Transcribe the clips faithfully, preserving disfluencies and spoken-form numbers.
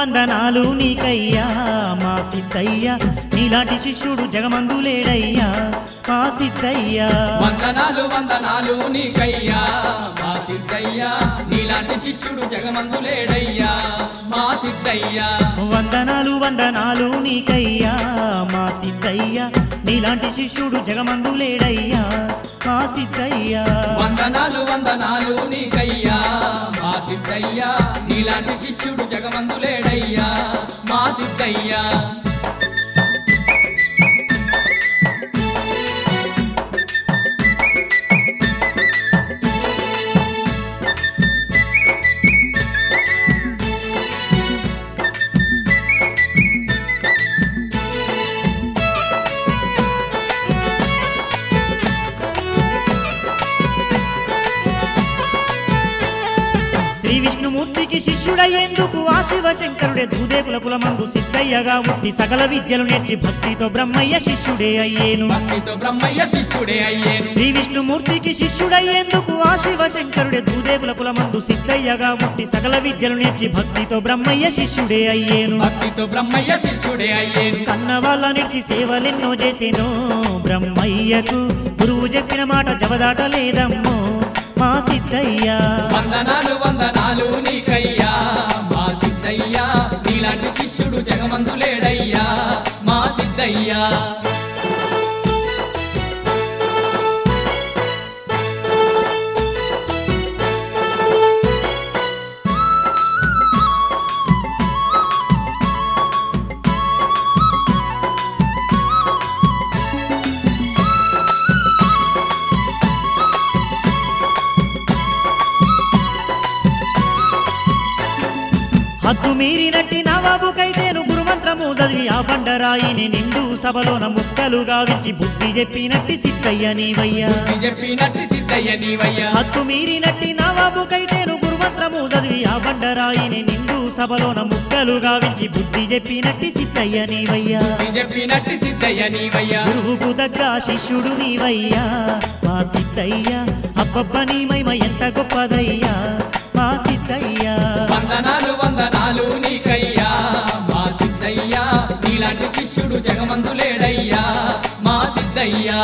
వందనాలు నీకయ్యా మా సిద్ధయ్యా నీలాంటి శిష్యుడు జగమందు లేడయ్యా మా సిద్ధయ్యా వందనాలు వందనాలు నీకయ్యా మా సిద్ధయ్యా నీలాంటి శిష్యుడు జగమందు లేడయ్యా మా సిద్ధయ్యా వందనాలు వందనాలు నీకయ్యా మా సిద్ధయ్యా నీలాంటి శిష్యుడు జగమందు లేడయ్యా మా సిద్ధయ్యా వందనాలు వందనాలు నీకయ్యా మా సిద్ధయ్యా నీలాంటి శిష్యుడు జగమందు లేడయ్యా మా సిద్ధయ్యా శ్రీ విష్ణుమూర్తికి శిష్యుడయ్యేందుకు ఆ శివశంకరుడే దూదేకుల కులమందు సిద్ధయ్యగా ఉట్టి సకల విద్యలు నేర్చి భక్తితో బ్రహ్మయ్య శిష్యుడే అయ్యేను భక్తితో బ్రహ్మయ్య శిష్యుడే అయ్యేను శ్రీ విష్ణుమూర్తికి శిష్యుడయ్యేందుకు ఆ శివశంకరుడే దూదేకుల కులమందు సిద్ధయ్యగా ఉట్టి సకల విద్యలు నేర్చి భక్తితో బ్రహ్మయ్య శిష్యుడే అయ్యేను భక్తితో బ్రహ్మయ్య శిష్యుడే అయ్యేను కన్న వాళ్ళ నిలిచి సేవలెన్నో చేసేనో బ్రహ్మయ్యకు గురువు చెప్పిన మాట జవదాటలేదమ్మో మా సిద్ధయ్యా వందనాలు వందనాలు నీకయ్యా మా సిద్ధయ్యా నీలాంటి శిష్యుడు జగమందు లేడయ్యా మా సిద్ధయ్యా హద్దు మీరినట్టి నవాబుకైతేను గురుమంత్రము చదివి ఆ బండరాయిని నిండు సభలోన ముక్కలు గావించి బుద్ధి చెప్పినట్టి సిద్ధయ్య నీవయ్యా బుద్ధి చెప్పినట్టి సిద్ధయ్య నీవయ్యా హద్దు మీరినట్టి నవాబుకైతేను గురుమంత్రము చదివి ఆ బండరాయిని నిండు సభలోన ముక్కలు గావించి బుద్ధి చెప్పినట్టి సిద్ధయ్య నీవయ్యా బుద్ధి చెప్పినట్టి సిద్ధయ్య నీవయ్యా గురువుకు తగ్గ శిష్యుడు నీవయ్యా మా సిద్ధయ్యా అబ్బబ్బ నీ మహిమ ఎంత గొప్పదయ్యా మా సిద్ధయ్యా వందనాలు వందనాలు నీకయ్యా మా సిద్ధయ్యా నీలాంటి శిష్యుడు జగమందు లేడయ్యా మా సిద్ధయ్యా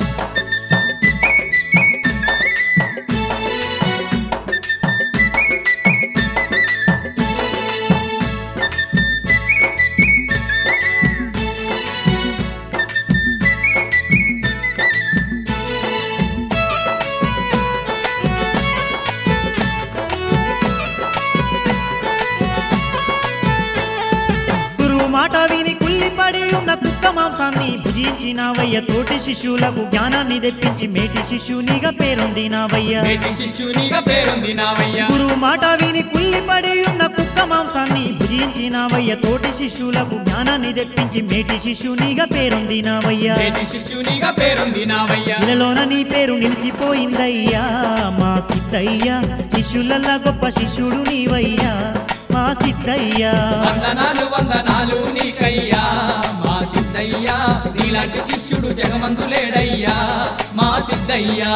మాట విని కుల్లిపడి ఉన్న కుక్క మాంసాన్ని భుజించినావయ్య తోటి శిష్యులకు జ్ఞానాన్ని తెప్పించి మేటి శిష్యునిగా పేరొందినావయ్య మేటి శిష్యునిగా పేరొందినావయ్య గురువు మాట విని కుల్లిపడి ఉన్న కుక్క మాంసాన్ని భుజించినావయ్య తోటి శిష్యులకు జ్ఞానాన్ని తెప్పించి మేటి శిష్యునిగా పేరొందినావయ్య మేటి శిష్యునిగా పేరొందినావయ్య ఇలలోన నీ పేరు నిలిచిపోయిందయ్యా మా సిద్ధయ్యా శిష్యులల్లా గొప్ప శిష్యుడు నీవయ్యా మా సిద్ధయ్యా వందనాలు వందనాలు నీకయ్యా మా సిద్ధయ్యా నీలాంటి శిష్యుడు జగమందు లేడయ్యా మా సిద్ధయ్యా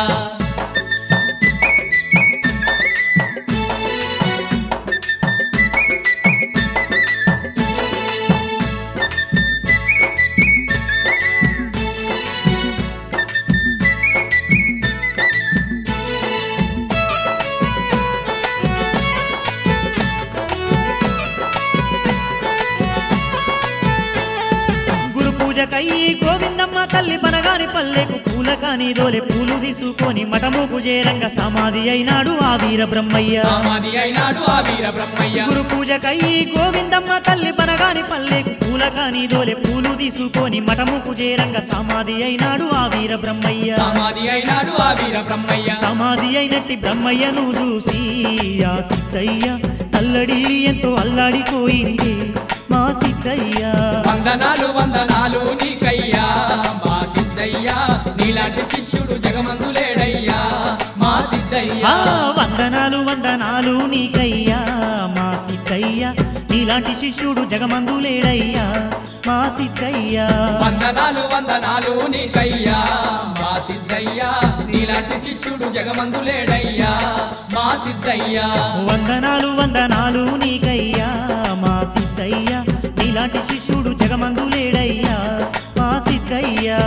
పూజకయ్యి గోవిందమ్మ తల్లి బనగాని పల్లెకు పూల కాని దోలే పూలు తీసుకొని మఠముకు చేరంగ సమాధి అయినాడు ఆ వీర బ్రహ్మయ్య సమాధి అయినాడు ఆ వీర బ్రహ్మయ్య గురు పూజకయ్యి గోవిందమ్మ తల్లి బనగాని పల్లెకు పూల కాని దోలే పూలు తీసుకొని మఠముకు చేరంగ సమాధి అయినాడు ఆ వీర బ్రహ్మయ్య సమాధి అయినాడు ఆ వీర బ్రహ్మయ్య సమాధి అయినట్టి బ్రహ్మయ్యను చూసి ఆ సిద్ధయ్య తల్లడి ఎంతో అల్లాడిపోయింది మా సిద్ధయ్యా వందనాలు వందనాలు నీకయ్యా మా సిద్ధయ్యా నీలాంటి శిష్యుడు జగమందు లేడయ్యా మా సిద్ధయ్యా వందనాలు వందనాలు నీకయ్యా మా సిద్ధయ్యా నీలాంటి శిష్యుడు జగమందు లేడయ్యా మా సిద్ధయ్యా వందనాలు వందనాలు నీకయ్యా మా సిద్ధయ్యా నీలాంటి శిష్యుడు జగమందు లేడయ్యా మా సిద్ధయ్యా వందనాలు వందనాలు నీకయ్యా మా సిద్ధయ్య నీలాంటి శిష్యుడు జగమందు లేడయ్యా మా సిద్ధయ్యా